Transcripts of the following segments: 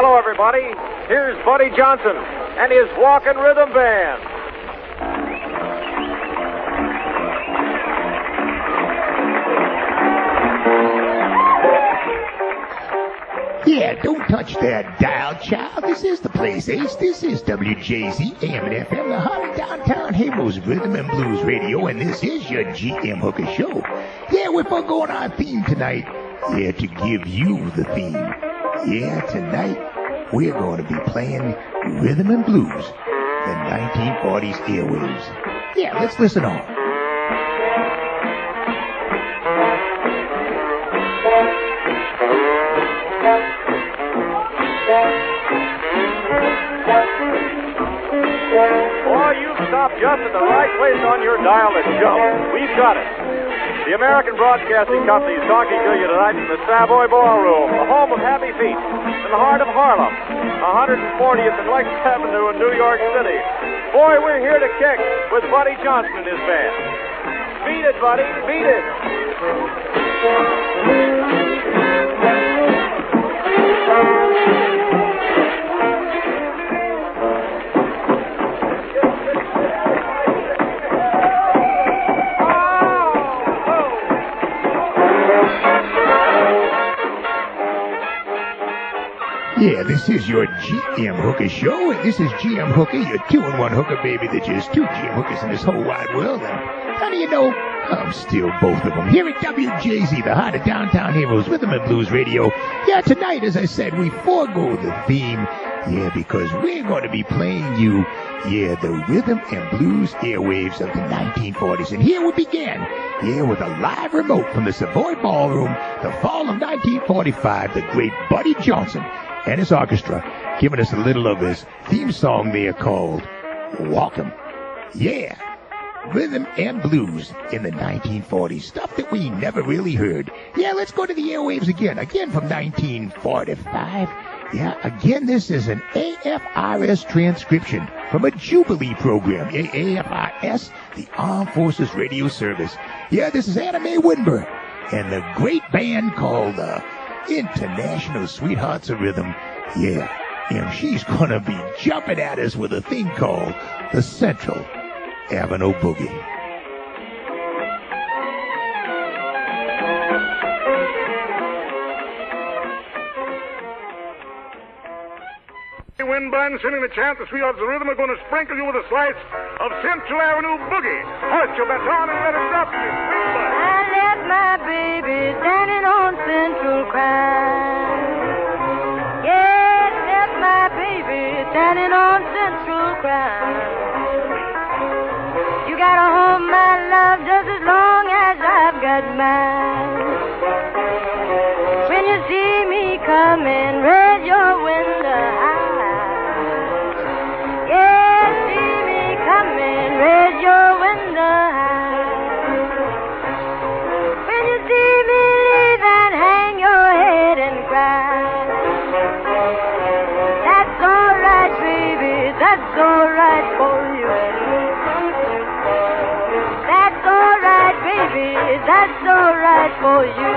Hello, everybody. Here's Buddy Johnson and his Walkin' Rhythm Band. Yeah, don't touch that dial, child. This is the place, Ace. This is WJZ, AM and FM, the heart of downtown Haver's Rhythm and Blues Radio, and this is your GM Hooker Show. Yeah, we're forgoing our theme tonight. Yeah, to give you the theme. Yeah, tonight we're going to be playing Rhythm and Blues, the 1940s airwaves. Yeah, let's listen on. Boy, you've stopped just at the right place on your dial to jump. We've got it. The American Broadcasting Company is talking to you tonight from the Savoy Ballroom, the home of Happy Feet, in the heart of Harlem, 140th and Lexington Avenue in New York City. Boy, we're here to kick with Buddy Johnson and his band. Beat it, Buddy, beat it. Yeah, this is your GM Hooker Show, and this is GM Hooker, your 2-in-1 hooker, baby. There's just 2 GM Hookers in this whole wide world, and how do you know? I'm still both of them. Here at WJZ, the heart of downtown Heroes, Rhythm and Blues Radio. Yeah, tonight, as I said, we forego the theme, yeah, because we're going to be playing you, yeah, the Rhythm and Blues airwaves of the 1940s. And here we begin, yeah, with a live remote from the Savoy Ballroom, the fall of 1945, the great Buddy Johnson and his orchestra giving us a little of his theme song there called Walk 'Em. Yeah, Rhythm and Blues in the 1940s, stuff that we never really heard. Yeah, let's go to the airwaves again from 1945. Yeah, again, this is an AFRS transcription from a Jubilee program. AFRS, the Armed Forces Radio Service. Yeah, this is Anna Mae Wittenberg and the great band called International Sweethearts of Rhythm. Yeah, and she's gonna be jumping at us with a thing called the Central Avenue Boogie. Wind blowing, sending the chance the sweethearts of rhythm are going to sprinkle you with a slice of Central Avenue Boogie. Put your baton and let it drop you. I left my baby standing on Central Crime. Yes, left my baby standing on Central Crime. You gotta hold my love just as long as I've got mine. When you see me coming, raise your window high. Yeah, see me coming, raise your window high. When you see me leave and hang your head and cry. That's all right, baby, that's all right for you. That's all right, baby, that's all right for you.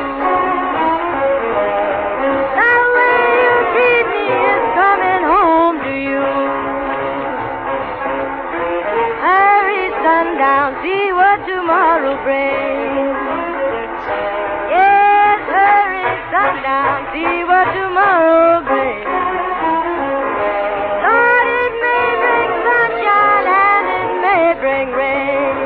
The way you treat me is coming home to you. Hurry, sundown, see what tomorrow brings. Yes, hurry, sundown, see what tomorrow brings. Lord, it may bring sunshine and it may bring rain.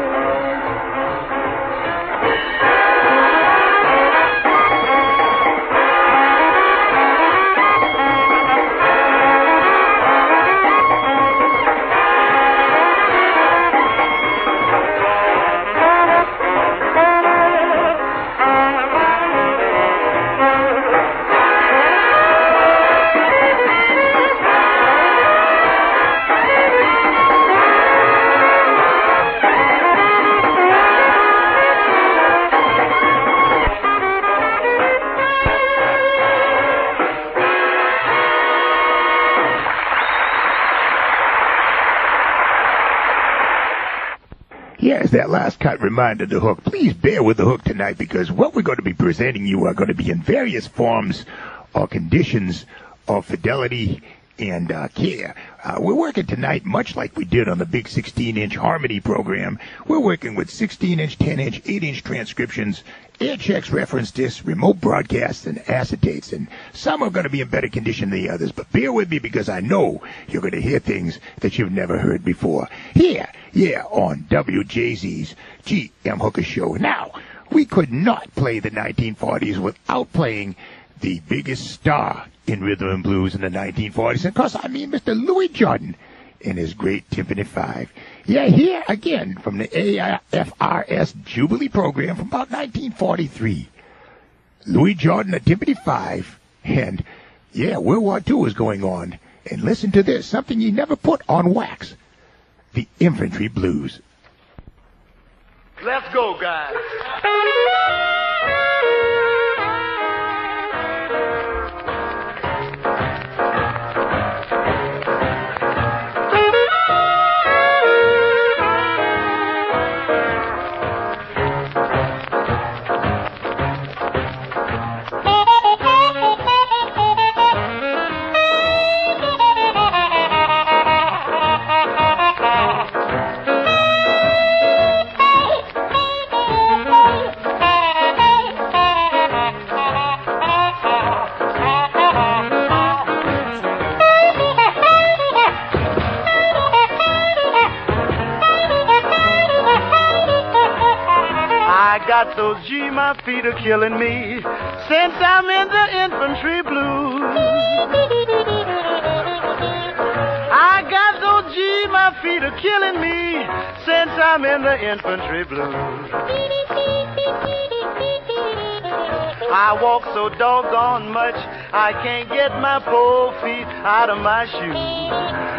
Yes, that last cut reminded the hook. Please bear with the hook tonight because what we're going to be presenting you are going to be in various forms or conditions of fidelity and care. We're working tonight much like we did on the big 16-inch Harmony program. We're working with 16-inch, 10-inch, 8-inch transcriptions, air checks, reference discs, remote broadcasts, and acetates. And some are going to be in better condition than the others, but bear with me because I know you're going to hear things that you've never heard before. Here, on WJZ's G.M. Hooker Show. Now, we could not play the 1940s without playing the biggest star in rhythm and blues in the 1940s. And of course, I mean Mr. Louis Jordan in his great Timpani 5. Yeah, here again from the AFRS Jubilee program from about 1943. Louis Jordan at Timpani 5. And, yeah, World War II is going on. And listen to this, something you never put on wax. The Infantry Blues. Let's go, guys. Those G, my feet are killing me since I'm in the infantry blues. I got those G, my feet are killing me since I'm in the infantry blues. I walk so doggone much I can't get my poor feet out of my shoes.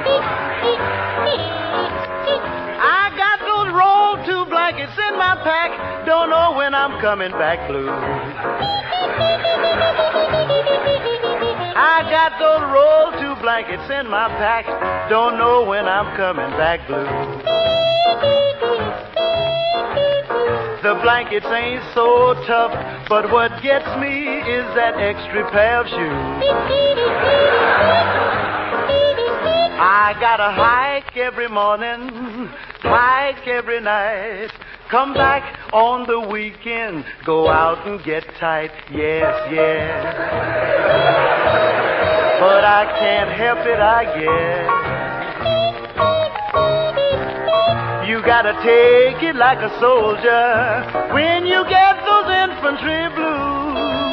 I got those rolled two blankets in my pack, don't know when I'm coming back blues. I got those rolled two blankets in my pack, don't know when I'm coming back blues. The blankets ain't so tough, but what gets me is that extra pair of shoes. I gotta hike every morning, hike every night, come back on the weekend, go out and get tight, yes, yes. But I can't help it, I guess. You gotta take it like a soldier when you get those infantry blues.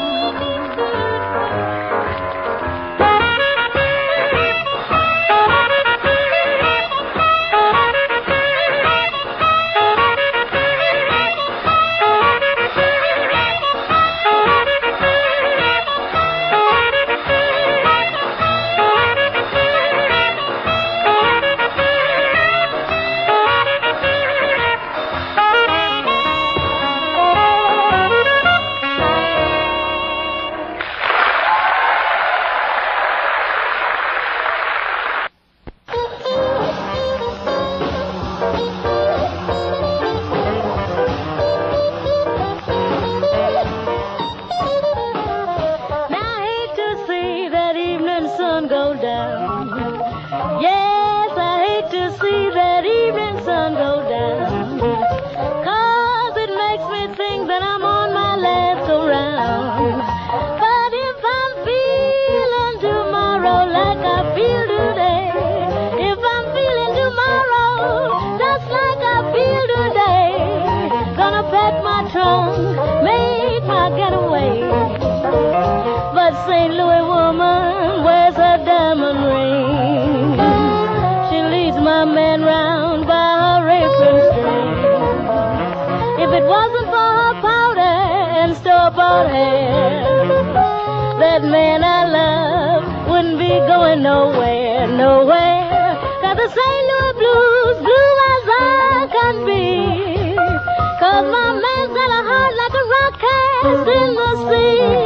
That man I love wouldn't be going nowhere, nowhere. Got the St. Louis blues, blue as I can be. 'Cause my man's got a heart like a rock cast in the sea.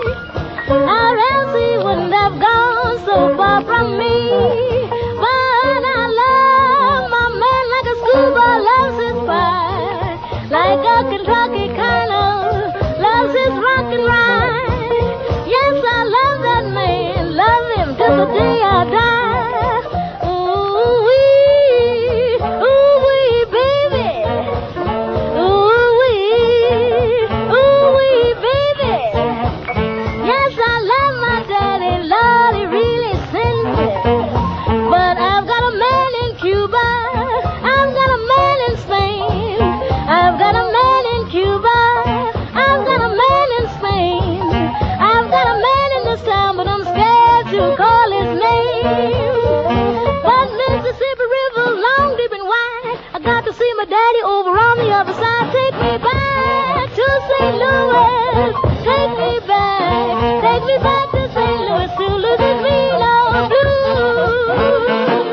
Or else he wouldn't have gone so far from me. But I love my man like a schoolboy loves his pie, like a Kentucky colonel loves his rock and ride. Yes, I love that man, love him till the day I die. Ooh-wee, ooh-wee, baby. Ooh-wee, ooh-wee, baby. Yes, I love my daddy, Lord, he really sent me. But I've got a man in Cuba, I've got a man in Spain, I've got a man in Cuba, I've got a man in Spain, I've got a man in this town, but I'm scared to call his name. But Mississippi River's long, deep and wide, I got to see my daddy over on the other side. Take me back to St. Louis, take me back to St. Louis, to Louisiana Blues.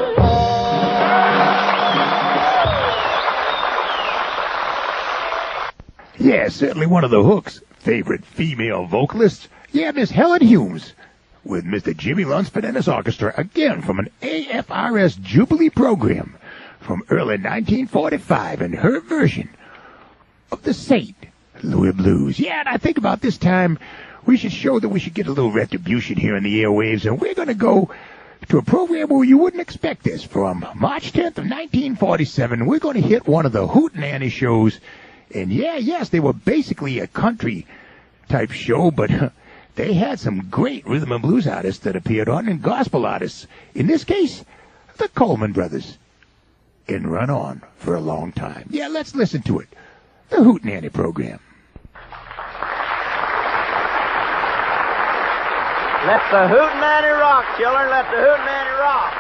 Yeah, certainly one of the Hook's favorite female vocalists. Yeah, Miss Helen Humes, with Mr. Jimmy Lunsford and his orchestra, again from an AFRS Jubilee program from early 1945, and her version of the St. Louis Blues. Yeah, and I think about this time, we should show that we should get a little retribution here in the airwaves, and we're going to go to a program where you wouldn't expect this. From March 10th of 1947, we're going to hit one of the Hootenanny shows. And yes, they were basically a country-type show, but they had some great rhythm and blues artists that appeared on, and gospel artists. In this case, the Coleman Brothers. And Run On for a Long Time. Yeah, let's listen to it. The Hootenanny program. Let the Hootenanny rock, children. Let the Hootenanny rock.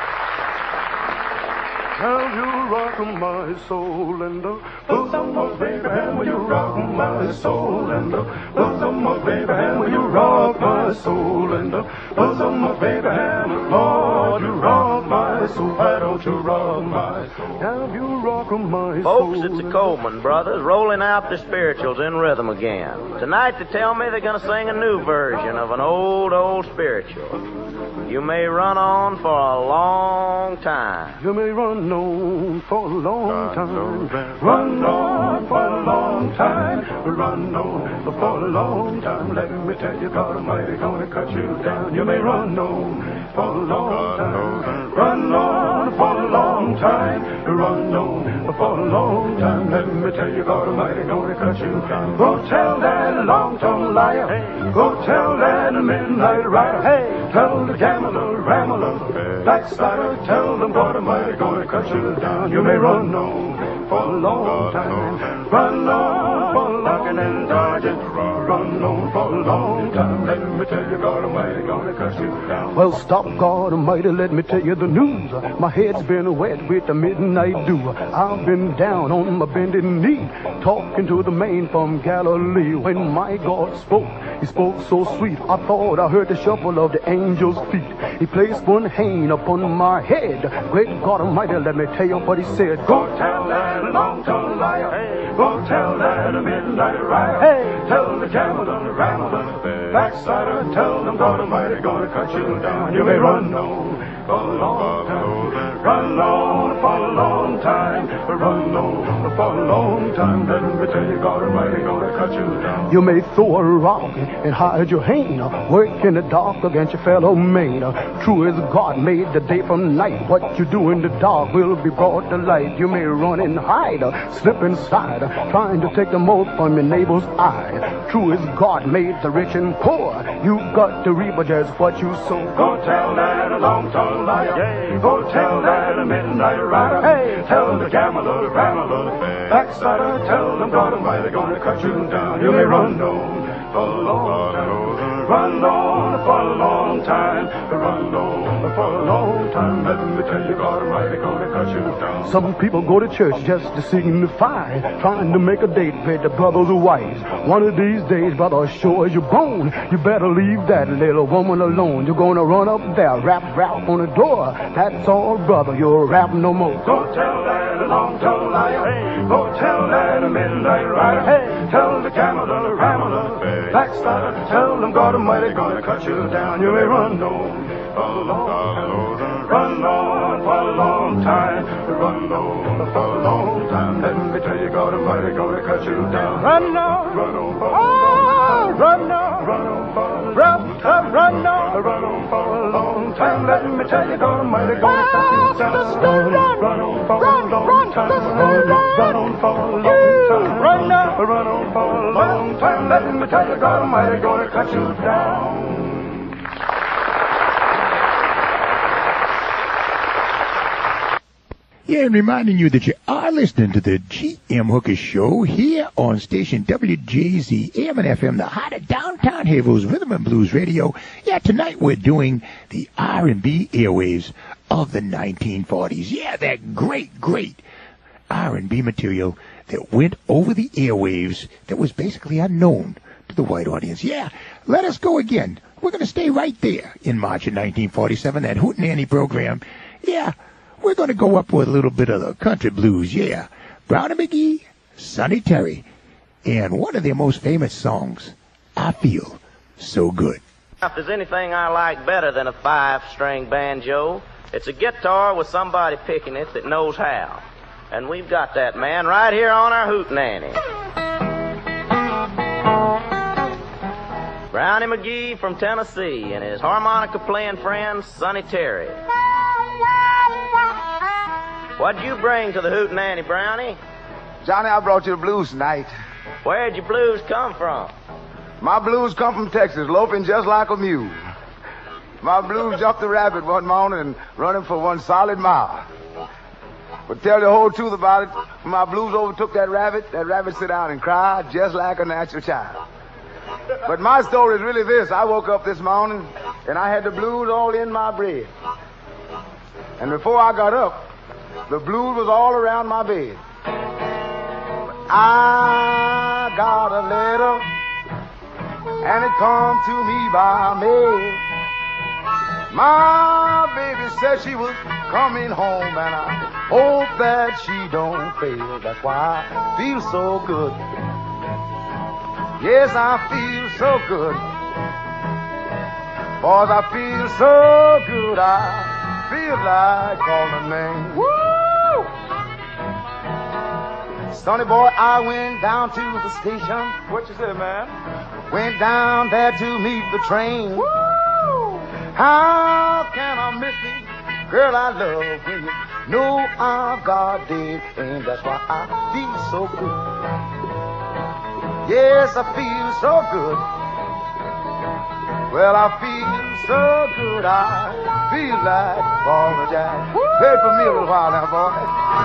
Will you rock my soul and the bosom of Abraham? Will you rock my soul and the bosom of Abraham? Will you rock my soul and the bosom of Abraham? Lord, you rock my soul. Why don't you rock my soul? Now you rock my soul. Folks, it's the Coleman Brothers rolling out the spirituals in rhythm again. Tonight they tell me they're going to sing a new version of an old spiritual. You may run on for a long time. You may run on for a long time. Run on for a long time. Run on for a long time. Let me tell you, God Almighty gonna cut you down. You may run on for a long time. Run on for a long time. Run on for a long time. Let me tell you, God Almighty gonna cut you down. Go tell that long-tongued liar. Go tell that midnight rider. Hey, tell the gambler, rambler, backslider, tell them God Almighty gonna cut you down. You may run on for a long time. Run on for a long and dodging. Run on for a long time. Let me tell you, God Almighty gonna cut you down. Well, stop, God Almighty, let me tell you the news. My head's been wet with the midnight dew. I've been down on my bended knee, talking to the man from Galilee. When my God spoke, he spoke so sweet, I thought I heard the shuffle of the angel's feet. He placed one hand upon my head. Great God Almighty, let me tell you what he said. Go tell that long-tongued liar. Hey. Go tell that midnight rider. Hey. Tell the gambler, rambler, backslider, tell them God Almighty gonna cut you down. You may run on for a long time. Run on for a long time. Run on for a long time. Let me tell you, God Almighty gonna cut you down. You may throw a rock and hide your hand. Work in the dark against your fellow man. True as God made the day from night. What you do in the dark will be brought to light. You may run and hide, slip and slide, trying to take the mote from your neighbor's eye. True as God made the rich and poor. You got to reap just what you sow. Go tell that long-tongued liar. Yeah. Go tell that midnight rider. Hey, tell the gambler, rambler, backslider, tell them God Almighty gonna cut you down. You may run on for a long time. Run on for a long time. Run on for a long time. Let me tell you, God Almighty gonna cut you down. Some people go to church just to signify, trying to make a date with the brother's wife. One of these days, brother, sure as you're born, you better leave that little woman alone. You're gonna run up there, rap on the door. That's all, brother, you'll rap no more. Go tell that long-tongued liar. Hey. Go tell that midnight rider. Hey. Tell the gambler, rambler, backslider, tell them God Almighty gonna cut you down. You may run on for a long time. Run on for a long time. Run on for a long time. Let me tell you, God Almighty gonna cut you down. Run on for a long time. Run on for a long time. Run on for a long time. time. Let me tell you, God Almighty gonna cut you down. Run on for a long time. Run on for a long time. Run on for a long time. Let me tell you, God Almighty gonna cut you down. Yeah, and reminding you that you are listening to the G.M. Hooker Show here on station WJZ AM and FM, the heart of downtown Haverhill's Rhythm and Blues Radio. Yeah, tonight we're doing the R&B airwaves of the 1940s. Yeah, that great R&B material that went over the airwaves that was basically unknown to the white audience. Yeah, let us go again. We're going to stay right there in March of 1947, that Hootenanny program. Yeah. We're going to go up with a little bit of the country blues, yeah. Brownie McGhee, Sonny Terry, and one of their most famous songs, I Feel So Good. If there's anything I like better than a 5-string banjo, it's a guitar with somebody picking it that knows how. And we've got that man right here on our Hootenanny. Brownie McGhee from Tennessee and his harmonica-playing friend, Sonny Terry. What'd you bring to the Hootenanny, Brownie? Johnny, I brought you the blues tonight. Where'd your blues come from? My blues come from Texas, loping just like a mule. My blues jumped a rabbit one morning and running for 1 solid mile. But tell the whole truth about it, when my blues overtook that rabbit sit down and cried just like a natural child. But my story is really this. I woke up this morning and I had the blues all in my bread. And before I got up, the blues was all around my bed. But I got a letter, and it come to me by mail. My baby said she was coming home, and I hope that she don't fail. That's why I feel so good. Yes, I feel so good. Boys, I feel so good. I feel like calling name. Woo! Sonny boy, I went down to the station. What you say, man? Went down there to meet the train. Woo! How can I miss the girl I love when you know I've got dead? And that's why I feel so good. Yes, I feel so good. Well, I feel so good, I feel like Paul Jack. Play for me a little while now, boy.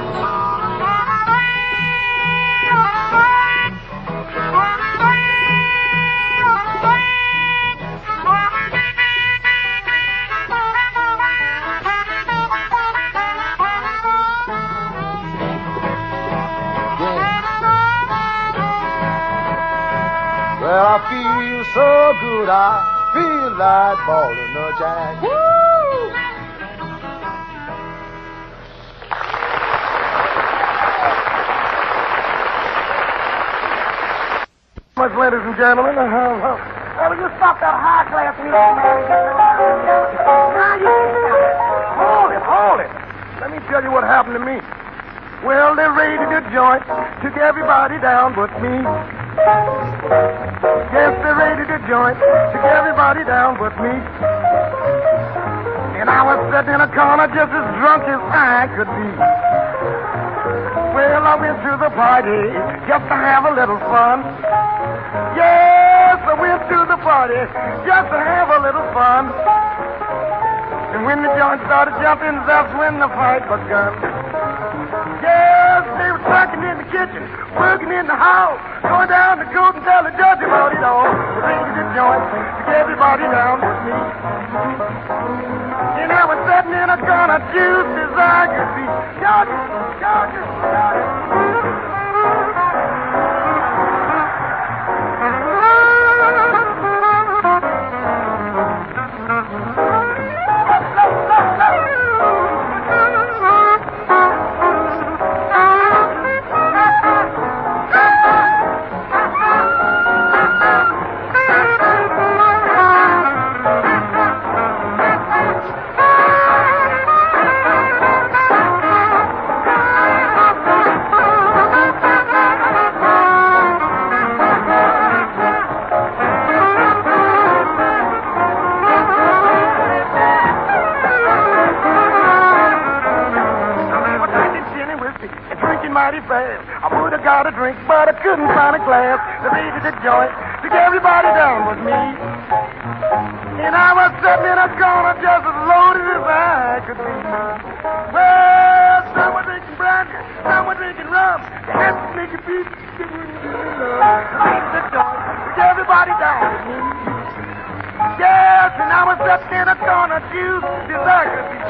Well, I feel so good, I feel like balling a jack. Woo! Much, ladies and gentlemen. Well, will you stop that high-class music, man? Now you can stop it. Hold it. Let me tell you what happened to me. Well, they raided the joint, took everybody down but me. Yes, they raided the joint, took everybody down but me. And I was sitting in a corner just as drunk as I could be. Well, I went to the party just to have a little fun. Yes, I went to the party just to have a little fun. And when the joint started jumping, that's when the fight begun. Yes, they were tracking in the kitchen, working in the house, going down to court and tell the judge about it all. The raided the joint, took everybody down with me. And I was sitting in a corner just as I could see. Georgia. mighty fast. I would have got a drink, but I couldn't find a glass to lead to the joint to get everybody down with me. And I was sitting in a corner just as loaded as I could be. Well, some were drinking brandy, some were drinking rum. They had to make a beat. Lead to the joint to get everybody down with me. Yes, and I was sitting in a corner just as I could be.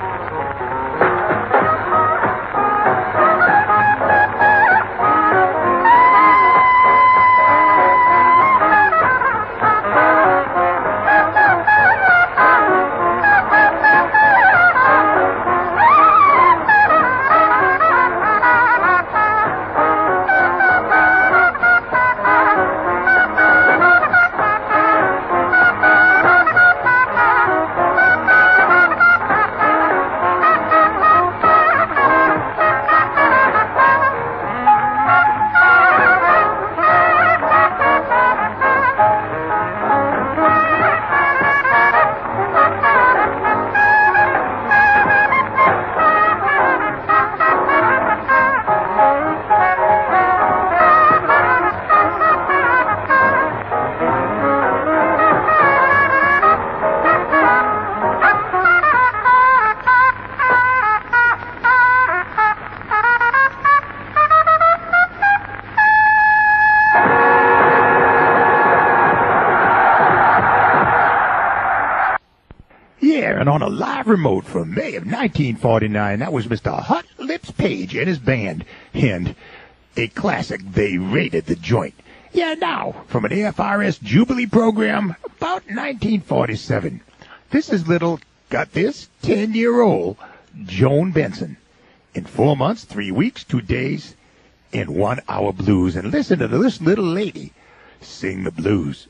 And on a live remote from May of 1949, that was Mr. Hot Lips Page and his band. And a classic, They Raided the Joint. Yeah, now, from an AFRS Jubilee program about 1947. This is little, got this, 10-year-old Joan Benson. In 4 months, 3 weeks, 2 days, in 1 hour blues. And listen to this little lady sing the blues.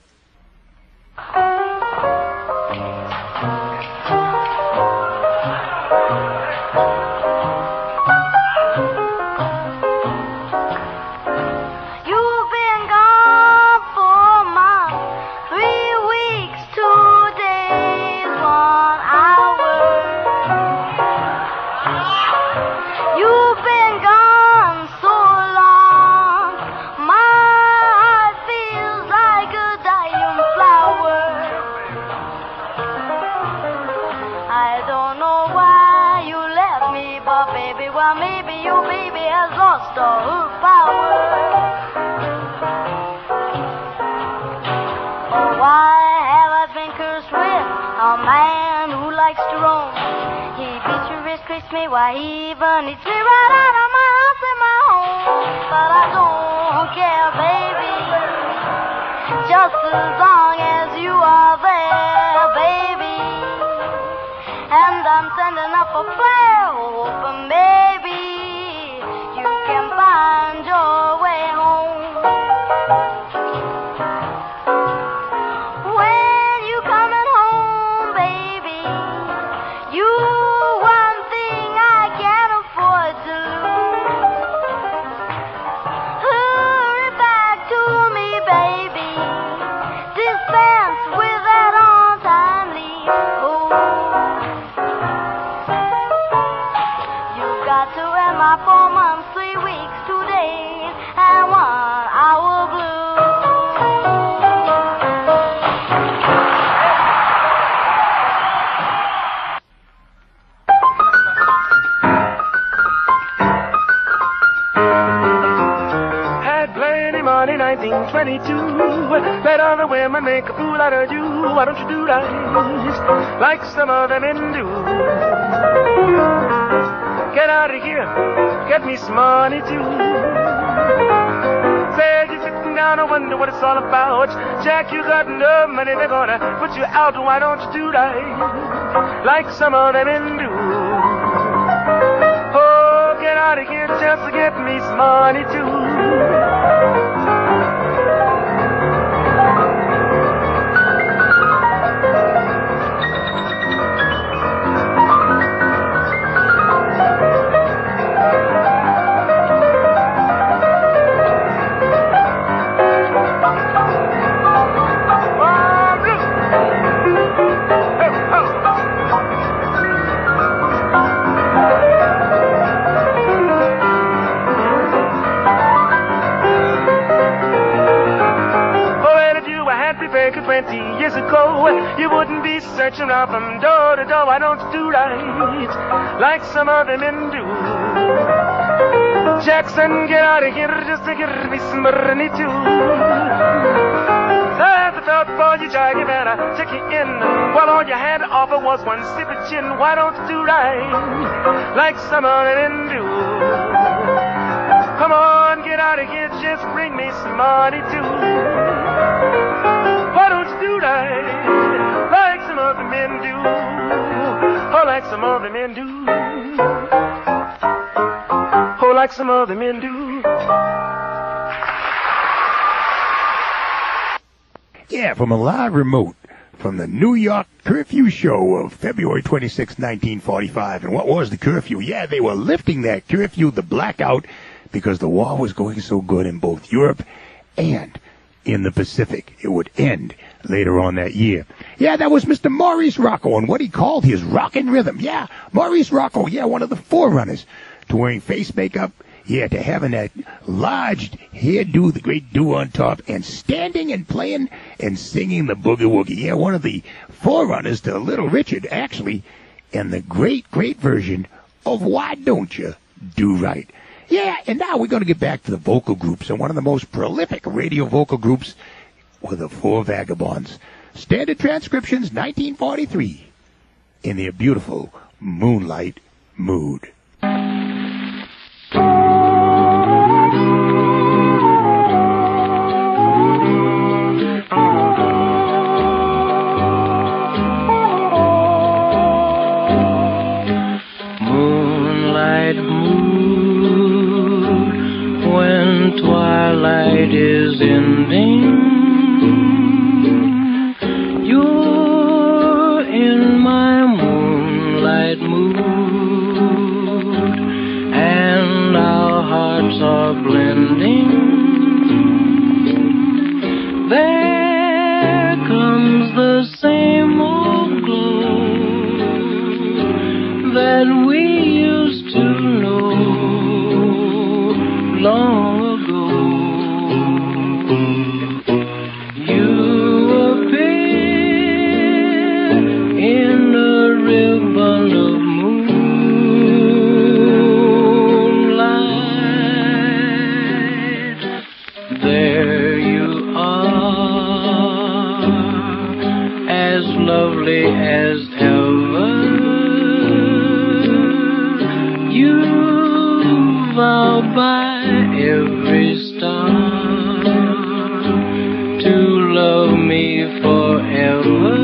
Why he even eats me right out of my house and my home. But I don't care, baby, just as long as you are there, baby. And I'm sending up a prayer, hoping maybe you can find your way home. When you coming home, baby, you let other women make a fool out of you. Why don't you do right like some other men do? Get out of here, get me some money too. Said you're sitting down, I wonder what it's all about. Jack, you got no money, they're gonna put you out. Why don't you do right like some other men do? Oh, get out of here just to get me some money too. be searching around from door to door. Why don't you do right like some other men do? Jackson, get out of here just to get me some money too. There's the felt for you, Jack, you better check you in. While all you had to offer was one sip of gin. Why don't you do right like some other men do? Come on, get out of here, just bring me some money too. Why don't you do right like some other men do? Oh, like some other men do. Oh, like some other men do. Yeah, from a live remote from the New York curfew show of February 26, 1945. And what was the curfew? Yeah, they were lifting that curfew, the blackout, because the war was going so good in both Europe and in the Pacific. It would end later on that year. Yeah, that was Mr. Maurice Rocco and what he called his rockin' rhythm. Yeah, Maurice Rocco, yeah, one of the forerunners to wearing face makeup, yeah, to having that large hairdo, the great do on top, and standing and playing and singing the boogie woogie. Yeah, one of the forerunners to Little Richard, actually, and the great, great version of Why Don't You Do Right. Yeah, and now we're going to get back to the vocal groups, and one of the most prolific radio vocal groups were the Four Vagabonds. Standard transcriptions, 1943, in their beautiful Moonlight Mood. Moonlight mood, when twilight is ending, you're in my moonlight mood, and our hearts are blending. There comes the same old glow that we used to know long ago. You appear in a ribbon of moonlight. There you are, as lovely as ever. You vow by every star to love me forever.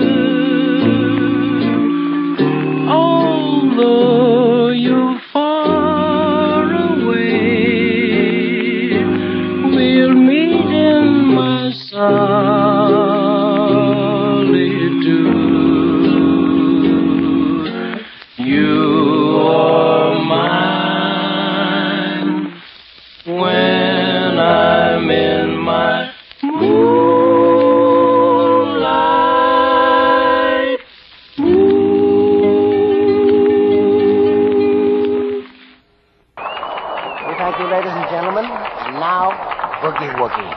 Although you're far away, we'll meet in my solitude. You are mine when I'm in my moonlight mood. We thank you, ladies and gentlemen. And now, Boogie Woogie.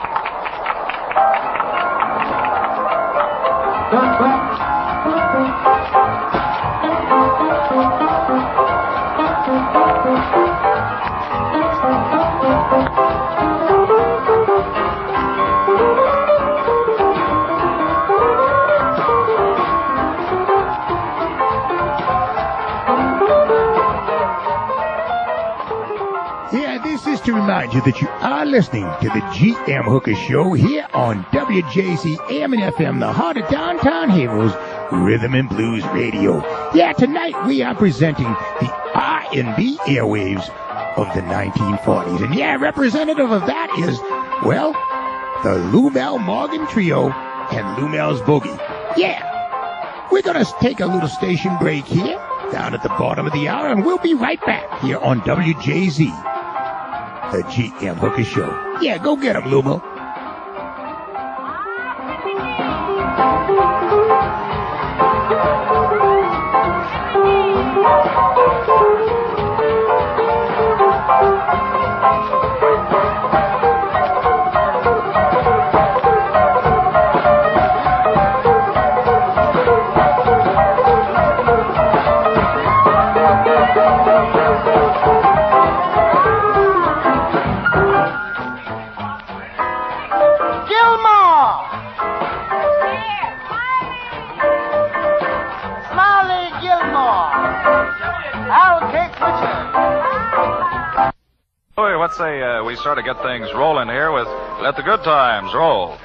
Yeah, this is to remind you that you are listening to the G.M. Hooker Show here on WJZ AM and FM, the heart of downtown Heroes, Rhythm and Blues Radio. Yeah, tonight we are presenting the R&B airwaves of the 1940s. And yeah, representative of that is, well, the Lou Mel Morgan Trio and Lou Mel's Boogie. Yeah, we're going to take a little station break here down at the bottom of the hour, and we'll be right back here on WJZ, the G.M. Hooker Show. Yeah, go get 'em, Lou Mel. Harold K. Pritchard. Boy, let's say we sort of get things rolling here with Let the Good Times Roll.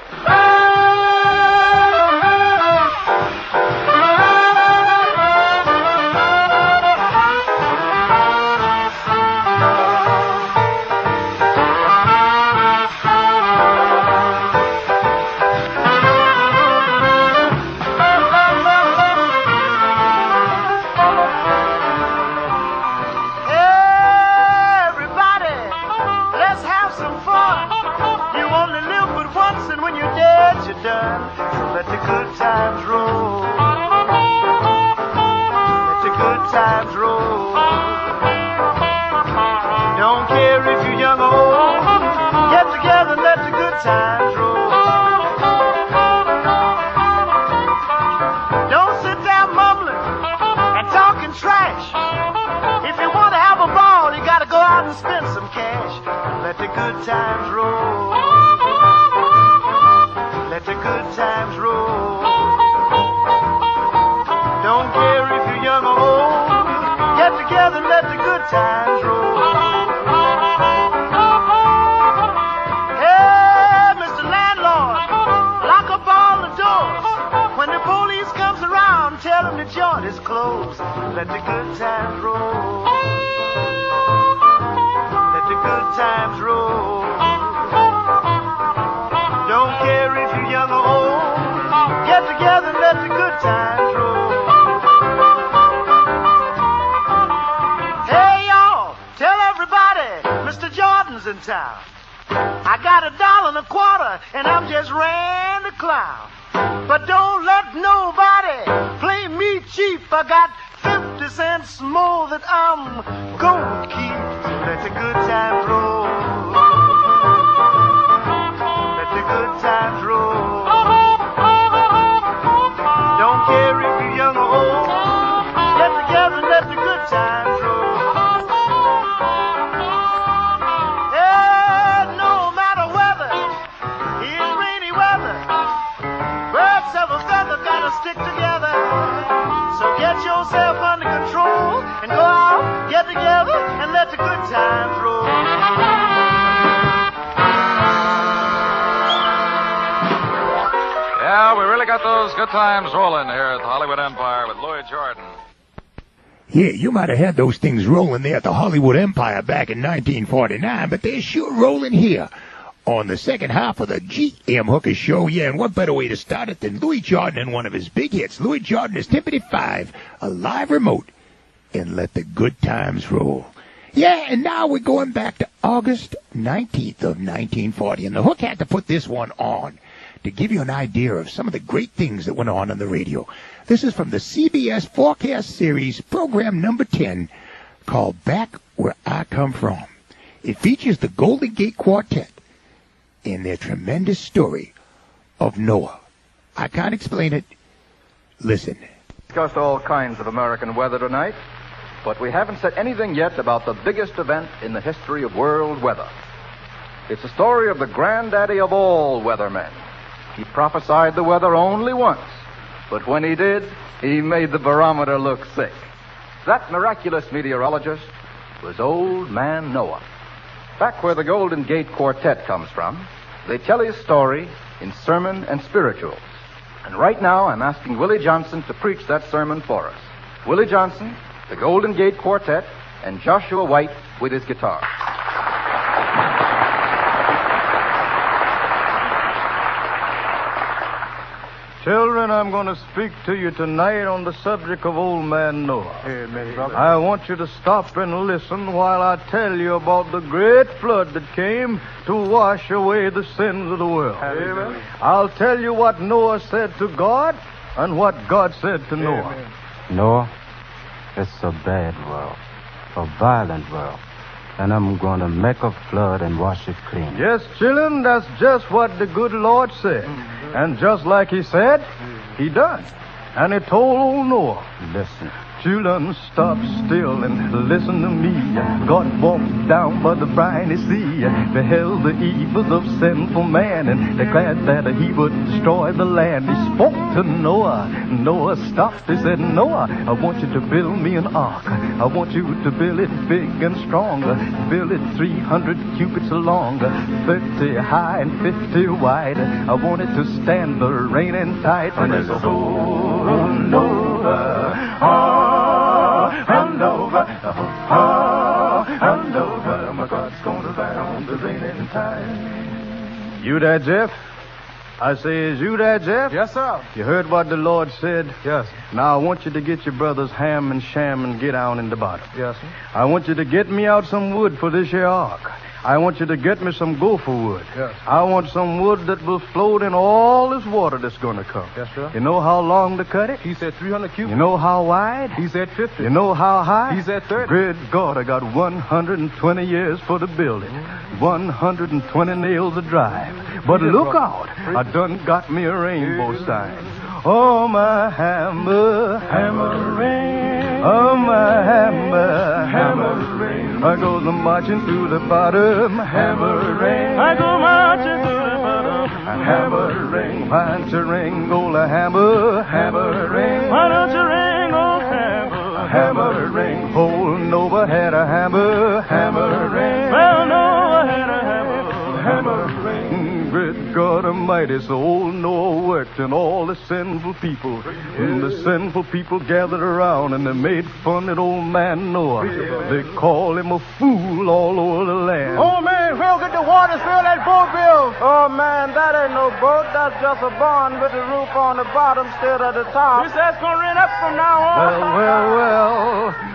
Good times rolling here at the Hollywood Empire with Louis Jordan. Yeah, you might have had those things rolling there at the Hollywood Empire back in 1949, but they're sure rolling here on the second half of the G.M. Hooker Show. Yeah, and what better way to start it than Louis Jordan and one of his big hits. Louis Jordan is Timpani 5, a live remote, and Let the Good Times Roll. Yeah, and now we're going back to August 19th of 1940, and the Hook had to put this one on to give you an idea of some of the great things that went on the radio. This is from the CBS Forecast Series, program number 10, called Back Where I Come From. It features the Golden Gate Quartet in their tremendous story of Noah. I can't explain it. Listen. Discussed all kinds of American weather tonight, but we haven't said anything yet about the biggest event in the history of world weather. It's the story of the granddaddy of all weathermen. He prophesied the weather only once, but when he did, he made the barometer look sick. That miraculous meteorologist was Old Man Noah. Back where the Golden Gate Quartet comes from, they tell his story in sermon and spirituals. And right now, I'm asking Willie Johnson to preach that sermon for us. Willie Johnson, the Golden Gate Quartet, and Joshua White with his guitar. Children, I'm going to speak to you tonight on the subject of Old Man Noah. Amen, brother. I want you to stop and listen while I tell you about the great flood that came to wash away the sins of the world. Amen. I'll tell you what Noah said to God and what God said to Noah. Noah, it's a bad world, a violent world, and I'm going to make a flood and wash it clean. Yes, children, that's just what the good Lord said. And just like he said, he done. And he told old Noah, Listen. children, stop still and listen to me. God walked down by the briny sea, beheld the evils of sinful man, and declared that he would destroy the land. He spoke to Noah. Noah stopped. He said, Noah, I want you to build me an ark. I want you to build it big and strong. Build it 300 cubits long, 30 high and 50 wide. I want it to stand the rain and tide. And there's a whole Noah, and over, and over. My God's gonna down the rain and tide. You there, Jeff? I say, is you there, Jeff? Yes, sir. You heard what the Lord said? Yes. Now, I want you to get your brothers Ham and Sham and get down in the bottom. Yes, sir. I want you to get me out some wood for this here ark. I want you to get me some gopher wood. Yes. I want some wood that will float in all this water that's going to come. Yes, sir. You know how long to cut it? He said 300 cubits. You know how wide? He said 50. You know how high? He said 30. Good God, I got 120 years for the building. 120 nails to drive. But look out, I done got me a rainbow sign. Oh, my hammer, hammer ring. Oh, my hammer, hammer ring. I goes marching through the bottom, hammer ring. I go marching through the bottom, hammer ring. Why don't you ring, old hammer, hammer ring? Why don't you ring, old hammer, hammer ring? Old Noah had a hammer, hammer ring. Well, Noah had a hammer, hammer ring. Great God Almighty, so old Noah worked, and all the sinful people, and the sinful people gathered around, and they made fun of old man Noah. They called him a fool all over the land. Oh, man, we'll get the water fill that boat, Bill. Oh, man, that ain't no boat. That's just a barn with the roof on the bottom instead of the top. He says it's going to rain up from now on.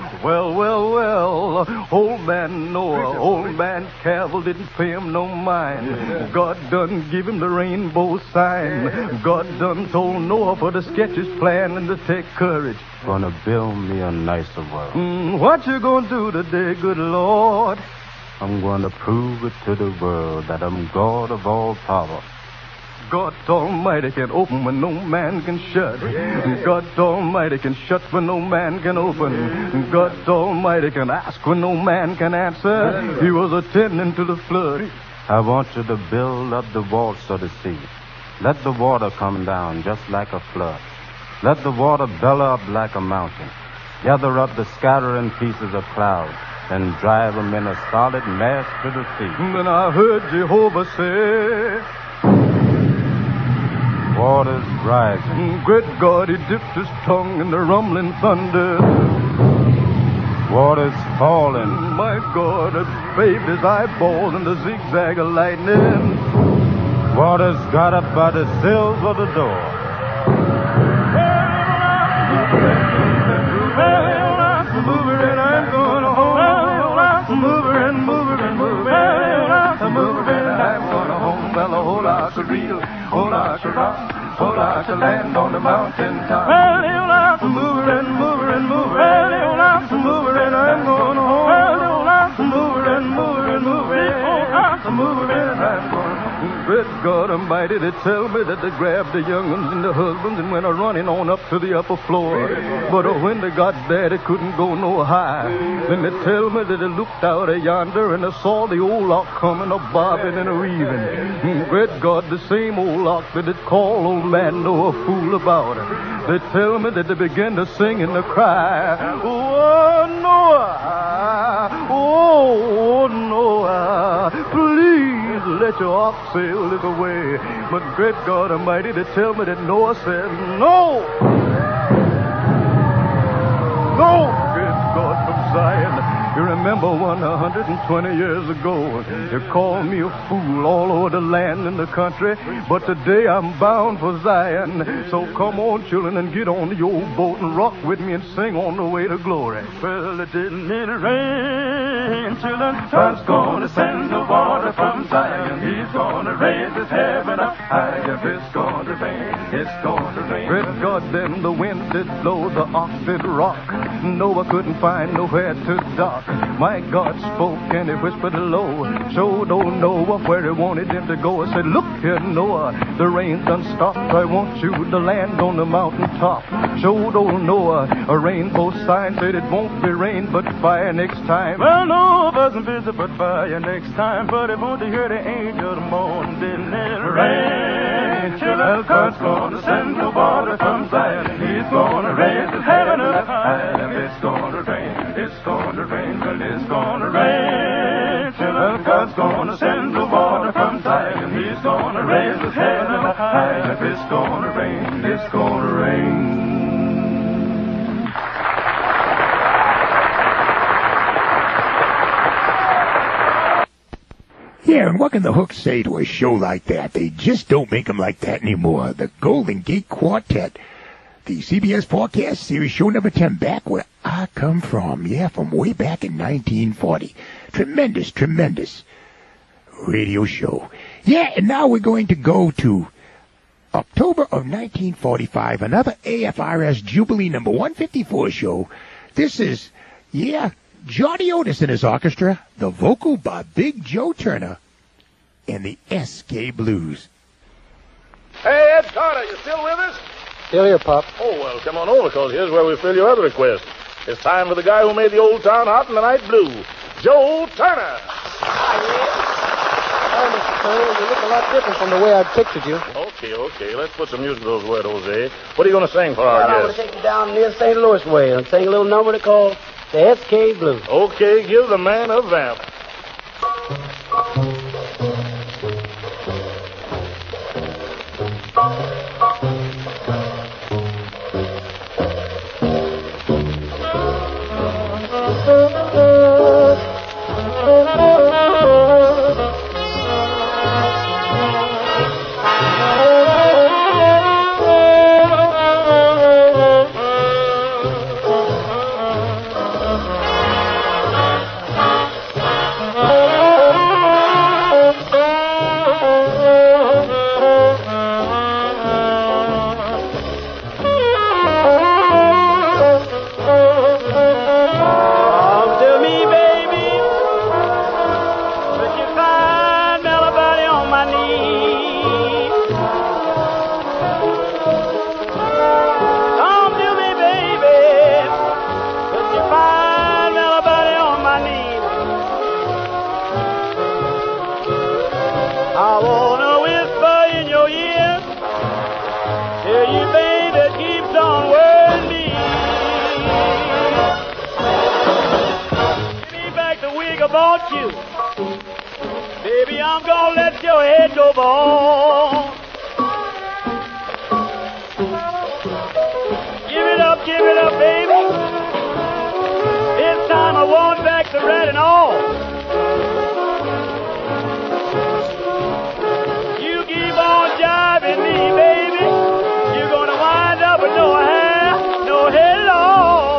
Well. Old man Noah, old man Cavill didn't pay him no mind. God done give him the rainbow sign. God done told Noah for the sketches plan and to take courage. Gonna build me a nicer world. What you gonna do today, good Lord? I'm gonna prove it to the world that I'm God of all power. God Almighty can open when no man can shut. God Almighty can shut when no man can open. God Almighty can ask when no man can answer. He was attending to the flood. I want you to build up the vaults of the sea. Let the water come down just like a flood. Let the water bellow up like a mountain. Gather up the scattering pieces of cloud and drive them in a solid mass to the sea. Then I heard Jehovah say, waters rising. Great God, he dipped his tongue in the rumbling thunder. Waters falling. My God, it bathed his eyeballs in the zigzag of lightning. Waters got up by the sills of the door. Move it and I'm gonna home. Move it and move it and move it. Move it and I'm gonna home. Well, a whole lot of real, whole lot of rock, whole lot of land on the mountain top. Move it and move it and move it. Move it and I'm gonna home. Move it and move it and move it. Move it and I'm gonna home. Great God Almighty, they tell me that they grabbed the young ones and the husbands and went a running on up to the upper floor. But when they got there, they couldn't go no higher. Then they tell me that they looked out of yonder and they saw the old lock coming, a bobbing and a weaving. Great God, the same old lock that they call old man Noah a fool about. They tell me that they began to sing and to cry, oh, Noah, oh, Noah, please let your ark sail this away. But great God Almighty, they tell me that Noah said, no! No! Great God from Zion. You remember 120 years ago, you called me a fool all over the land and the country, but today I'm bound for Zion. So come on, children, and get on the old boat and rock with me and sing on the way to glory. Well, it didn't need rain, children. God's gonna send the water from Zion. He's gonna raise his heaven up high. If it's gonna rain, it's gonna rain. Great God, then the wind did blow, the ark did rock. Noah couldn't find nowhere to dock. My God spoke and he whispered low. Sure don't know where he wanted him to go. I said, look here, Noah, the rain's done stopped. I want you to land on the mountain top. Sure don't know a rainbow sign said it won't be rain but fire next time. Well, no, it wasn't busy but fire next time. But if only hear the angel of the morning, didn't it rain? Children, God's gonna send the water from Zion. He's gonna raise his heaven up high. And it's gonna rain, it's gonna rain, well, it's gonna rain. Children, God's gonna send the water from Zion. He's gonna raise his heaven up high. If it's gonna rain, it's gonna rain. Yeah, and what can the Hooks say to a show like that? They just don't make them like that anymore. The Golden Gate Quartet, the CBS Forecast Series, show number 10, back where I come from. Yeah, from way back in 1940. Tremendous, tremendous radio show. Yeah, and now we're going to go to October of 1945, another AFRS Jubilee number 154 show. This is, Johnny Otis and his orchestra, the vocal by Big Joe Turner, and the S.K. Blues. Hey, Ed Carter, you still with us? Still here, Pop. Oh, well, come on over, because here's where we fill your other request. It's time for the guy who made the old town hot and the night blue, Joe Turner. Oh, Mr. Turner, you look a lot different from the way I pictured you. Okay. Let's put some music to those words, Jose. What are you going to sing for our I'm going guest? to take you down near St. Louis way and sing a little number they call the S.K. Blues. Okay, give the man a vamp. Baby, I'm gonna let your head go bald. Give it up, baby. This time I want back the red and all. You keep on jiving me, baby. You're gonna wind up with no hair, no head at all.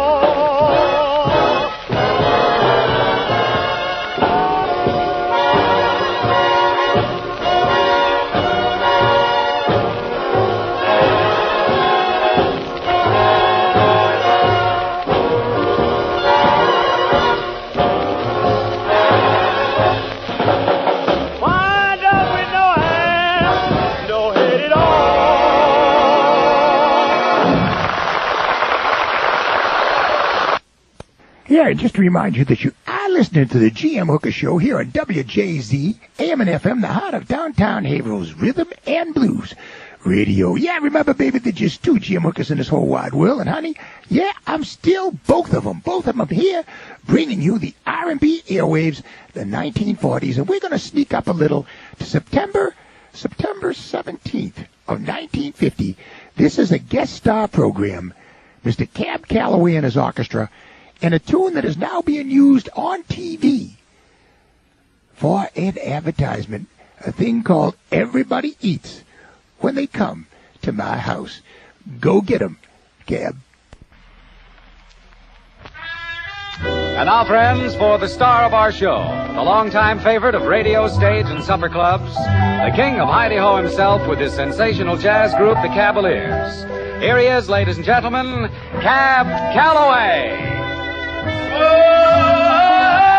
Yeah, just to remind you that you are listening to the GM Hooker Show here on WJZ, AM and FM, the heart of downtown Haverhill's rhythm and blues radio. Yeah, remember, baby, there's just two GM Hookers in this whole wide world. And, honey, yeah, I'm still both of them here, bringing you the R&B airwaves, the 1940s. And we're going to sneak up a little to September 17th of 1950. This is a guest star program. Mr. Cab Calloway and his orchestra, and a tune that is now being used on TV for an advertisement, a thing called Everybody Eats When They Come to My House. Go get 'em, Cab. And now, friends, for the star of our show, the longtime favorite of radio, stage, and supper clubs, the king of Hi-de-Ho himself with his sensational jazz group, the Cavaliers. Here he is, ladies and gentlemen, Cab Calloway. Oh!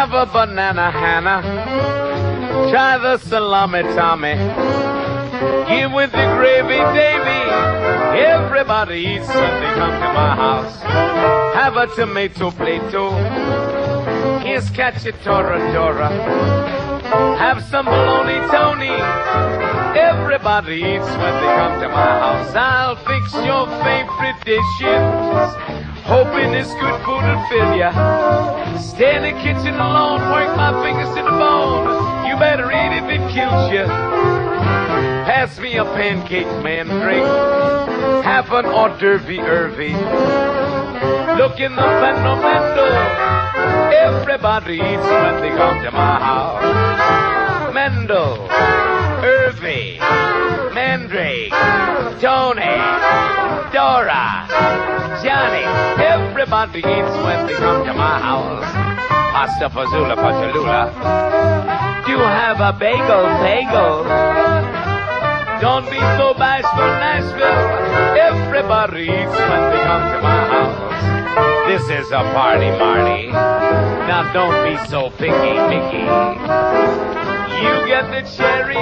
Have a banana, Hannah. Try the salami, Tommy. Give with the gravy, Davy. Everybody eats when they come to my house. Have a tomato plato. Here's cacciatora, Dora. Have some bologna, Tony. Everybody eats when they come to my house. I'll fix your favorite dishes, hoping this good food will fill ya. Stay in the kitchen alone, work my fingers to the bone. You better eat if it kills ya. Pass me a pancake, mandrake. Have an hors d'oeuvre. Look in the fendo. Everybody eats when they come to my house. Mendel, Irvy, Mandrake, Tony, Dora, Johnny. Everybody eats when they come to my house. Pasta fazoula, patalula. Do have a bagel. Don't be so bashful, Nashville. Everybody eats when they come to my house. This is a party, Marty. Now don't be so picky, Mickey. You get the cherry.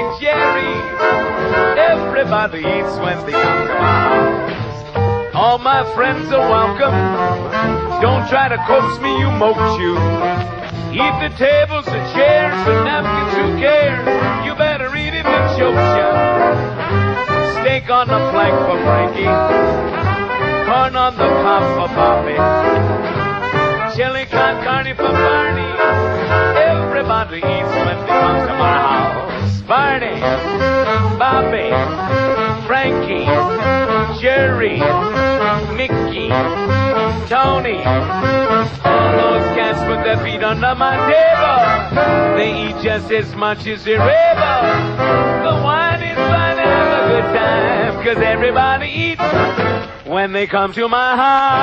Everybody eats when they come to my house. All my friends are welcome. Don't try to coax me, you moat you. Eat the tables, the chairs, the napkins, who cares? You better eat it and choke ya. Steak on the flank for Frankie. Corn on the cob for Bobby. Chili con carne for Barney. Everybody eats when they come to my house. Barney, Bobby, Frankie, Jerry, Mickey, Tony. All those cats put their feet under my table. They eat just as much as they're able. The wine is fine, have a good time, 'cause everybody eats when they come to my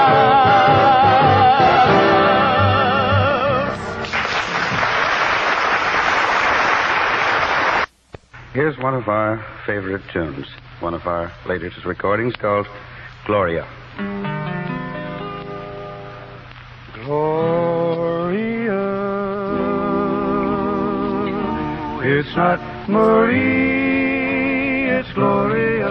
house. Here's one of our favorite tunes, one of our latest recordings called Gloria. Gloria, it's not Marie, it's Gloria.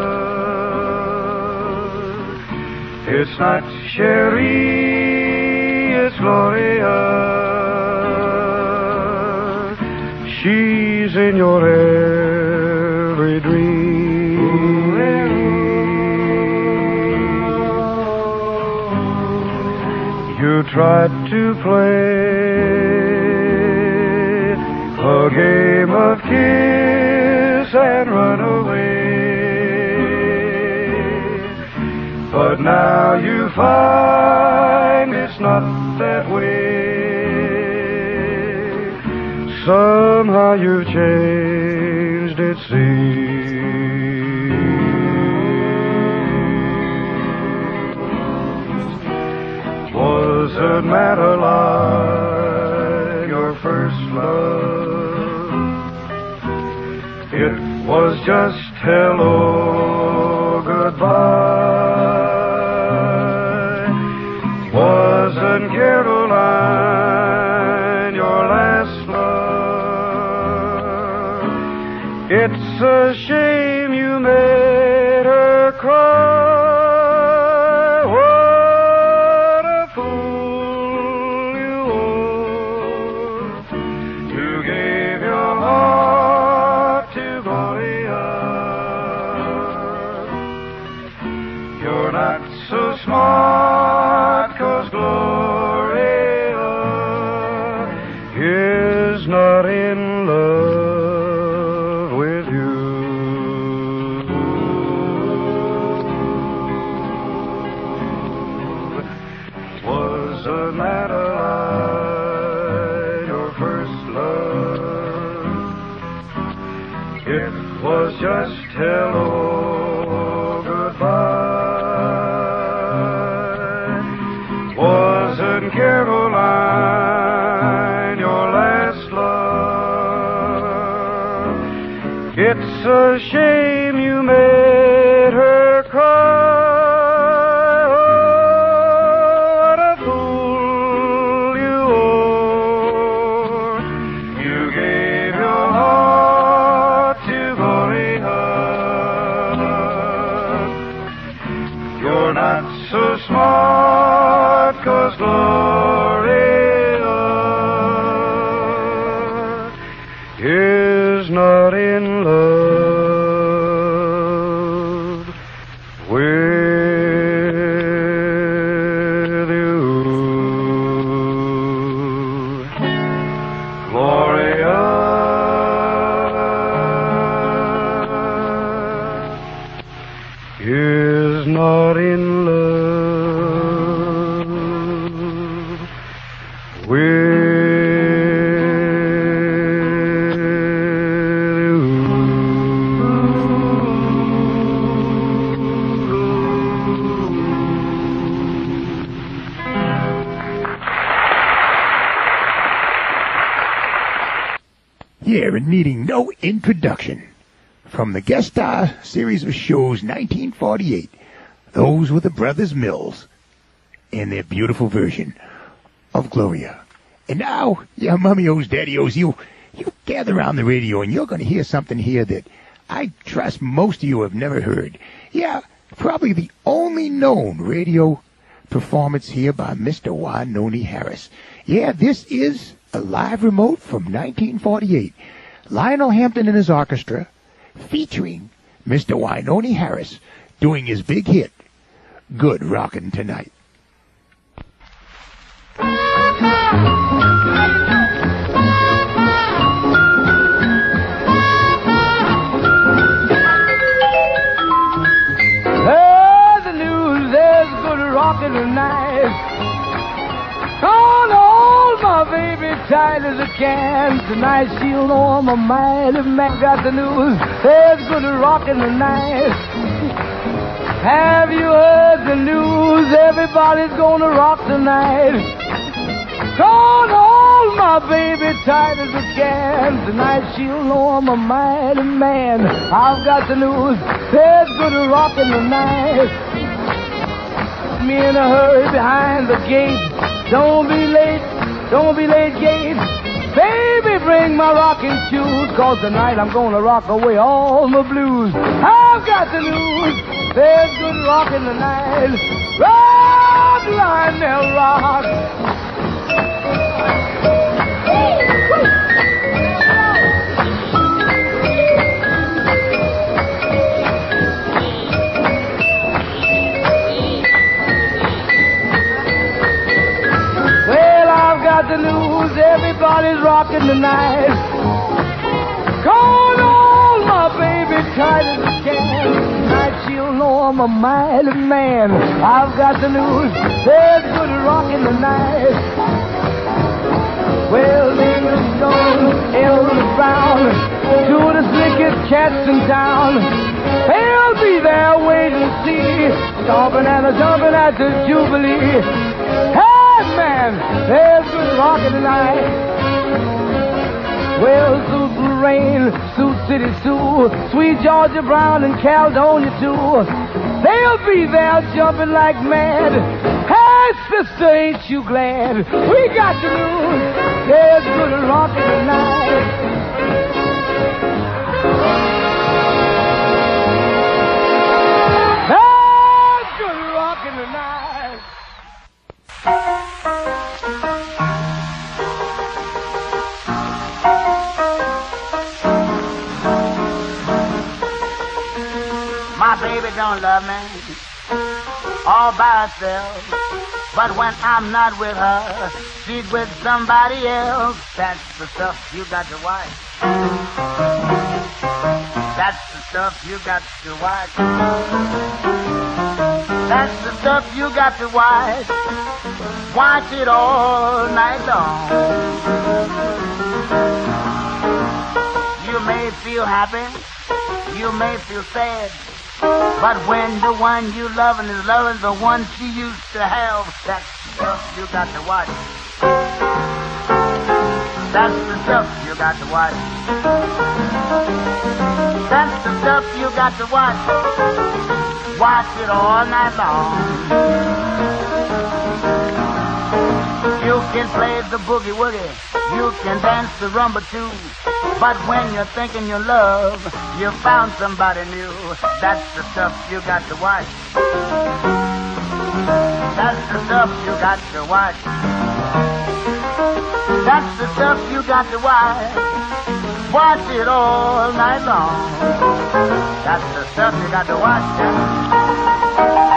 It's not Sherry, it's Gloria. She's in your every dream. You tried to play a game of kiss and run away, but now you find it's not that way. Somehow you've changed, it seems. Was it matter like your first love? It was just hello, goodbye. Wasn't Caroline your last love? It's a shame you made her cry. What a fool you were. You gave your heart to Gloria. You're not so smart, 'cause Gloria is not in love with you. Was a matter like your first love? It was just hello, goodbye. Wasn't Caroline your last love? It's a shame you made her cry. What a fool you is not in love with you. Gloria is not in love with Yeah, and needing no introduction. From the guest star series of shows 1948, those were the Brothers Mills and their beautiful version of Gloria. And now, yeah, mummy-os, daddy-os, you gather around the radio and you're going to hear something here that I trust most of you have never heard. Yeah, probably the only known radio performance here by Mr. Wynonie Harris. Yeah, this is a live remote from 1948. Lionel Hampton and his orchestra featuring Mr. Wynonie Harris doing his big hit, Good Rockin' Tonight. Heard the news, there's good rockin' tonight. Gonna hold my baby tight as I can. Tonight she'll know I'm a mighty man. Got the news, there's good rockin' tonight. Have you heard the news? Everybody's gonna rock tonight. Gonna hold my baby tight as I can. Tonight she'll know I'm a mighty man. I've got the news, there's good rockin' tonight. Me in a hurry behind the gate. Don't be late, Gate. Baby, bring my rocking shoes, 'cause tonight I'm gonna rock away all my blues. I've got the news, there's good rockin' tonight. Rock, Lionel, rock. The news, everybody's rocking tonight. Gonna hold my baby tight as I can. Tonight she'll know I'm a mighty man. I've got the news, there's good rocking tonight. Well, Lincoln Stone, Elvis Brown, two of the slickest cats in town. They'll be there waiting to see, stomping and a-jumping at the Jubilee. Man, there's good rockin' tonight. Well, Suit Lorraine, Suit City Sue, Sweet Georgia Brown and Caledonia too. They'll be there jumping like mad. Hey, sister, ain't you glad? We got the news. There's good rockin' tonight. There's good rockin' tonight. My baby don't love me all by herself, but when I'm not with her, she's with somebody else. That's the stuff you got to watch. That's the stuff you got to watch. That's the stuff you got to watch. Watch it all night long. You may feel happy, you may feel sad, but when the one you loving is loving the one she used to have, that's the stuff you got to watch. That's the stuff you got to watch. That's the stuff you got to watch. Watch it all night long. You can play the boogie-woogie, you can dance the rumba too, but when you're thinking you love, you found somebody new. That's the stuff you got to watch. That's the stuff you got to watch. That's the stuff you got to watch. watch it all night long. That's the stuff you got to watch, Jack.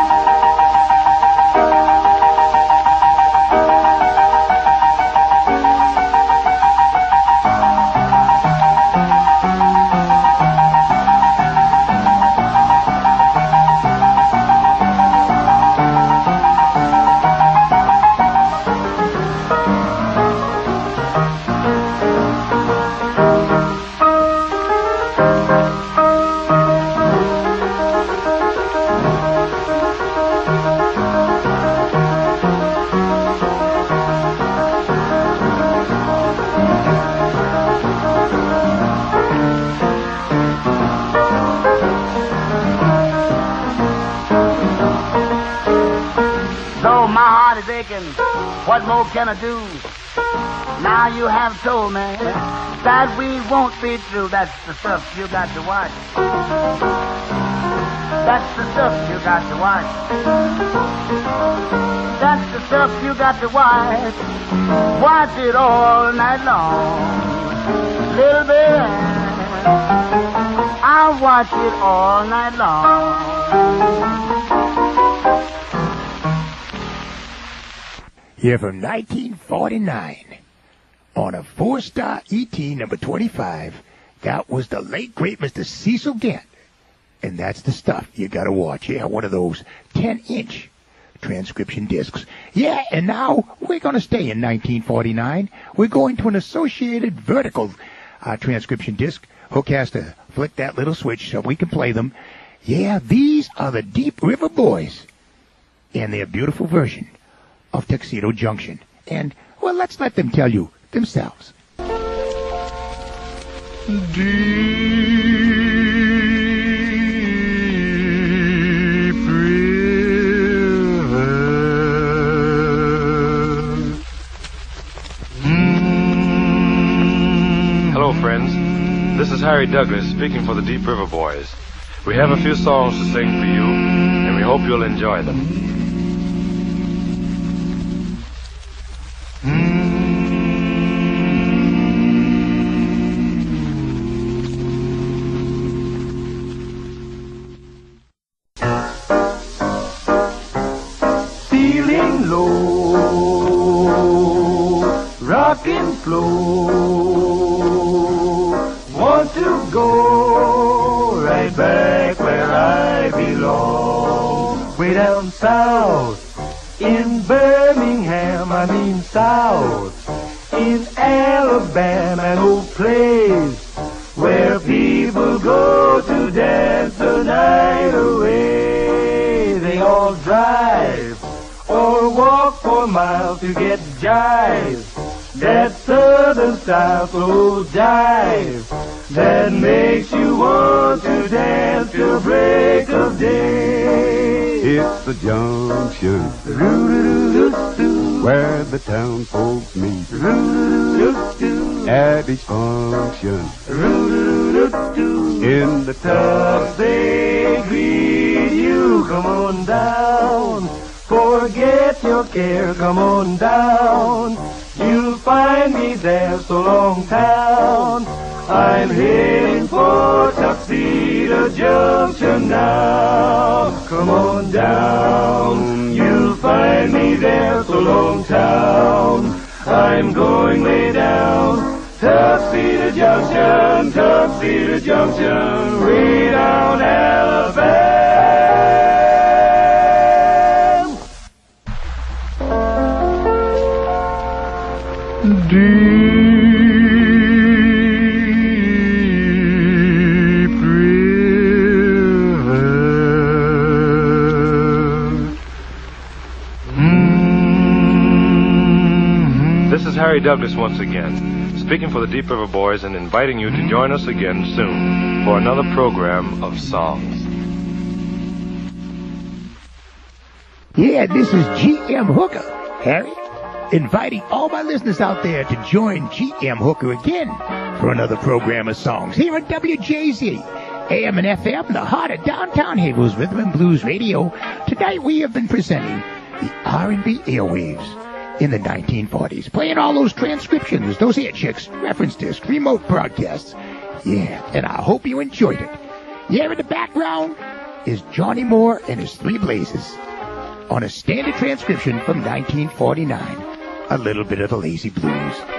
What more can I do? Now you have told me that we won't be through. That's the stuff you got to watch. That's the stuff you got to watch. That's the stuff you got to watch. Watch it all night long. Little bit, I'll watch it all night long. Here from 1949, on a 4-star ET number 25, that was the late, great Mr. Cecil Gant. And that's the stuff you gotta watch. Yeah, one of those 10-inch transcription discs. Yeah, and now we're gonna stay in 1949. We're going to an associated vertical transcription disc. Hook has to flick that little switch so we can play them. Yeah, these are the Deep River Boys and their beautiful version of Tuxedo Junction. And, well, let's let them tell you themselves. Deep River. Hello, friends. This is Harry Douglas speaking for the Deep River Boys. We have a few songs to sing for you, and we hope you'll enjoy them. Feeling low, rock and flow, want to go right back where I belong. Way down south in Birmingham, I mean south in Alabama, an old place where people go to dance the night away. They all drive or walk for miles to get jive. That southern style, slow jive, that makes you want to dance till break of day. It's the junction where the town folks meet at each function. In the tubs they greet you. Come on down, forget your care. Come on down, you'll find me there. So long town, I'm heading for Tuxedo Junction now. Come on down, you'll find me there. So long town, I'm going way down. Tuxedo Junction, Tuxedo Junction, way down Alabama. Deep River. This is Harry Douglas once again, speaking for the Deep River Boys and inviting you to join us again soon for another program of songs. Yeah, this is G.M. Hooker, Harry, inviting all my listeners out there to join G.M. Hooker again for another program of songs here at WJZ, AM and FM, the heart of downtown Haverhill's Rhythm and Blues Radio. Tonight we have been presenting the R&B airwaves in the 1940s, playing all those transcriptions, those air checks, reference discs, remote broadcasts. Yeah, and I hope you enjoyed it. Here in the background is Johnny Moore and his Three Blazes on a standard transcription from 1949, A Little Bit of the Lazy Blues.